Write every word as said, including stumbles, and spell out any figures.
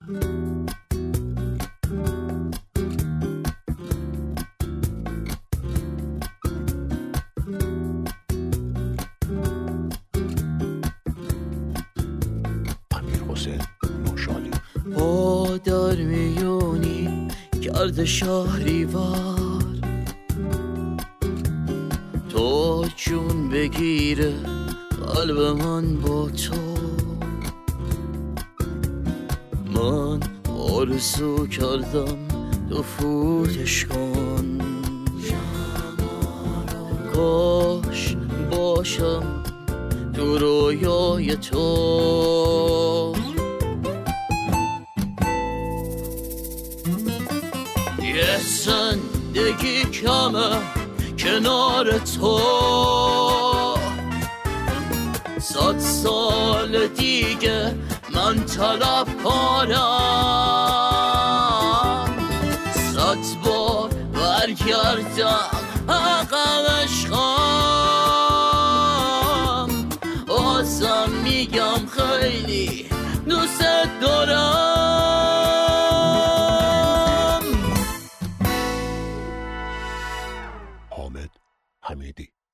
با در میونی کرده شهریور، تو جون بگیره قلب من با تو. من آرزو کردم تو فوتش کن، کاش باشم تو رویای تو. یه زندگی کمه کنار تو، صد سال دیگه من طلب کارم، صد بار برگردم عقب عشقم، بازم میگم خیلی دوست دارم. حامد حمیدی.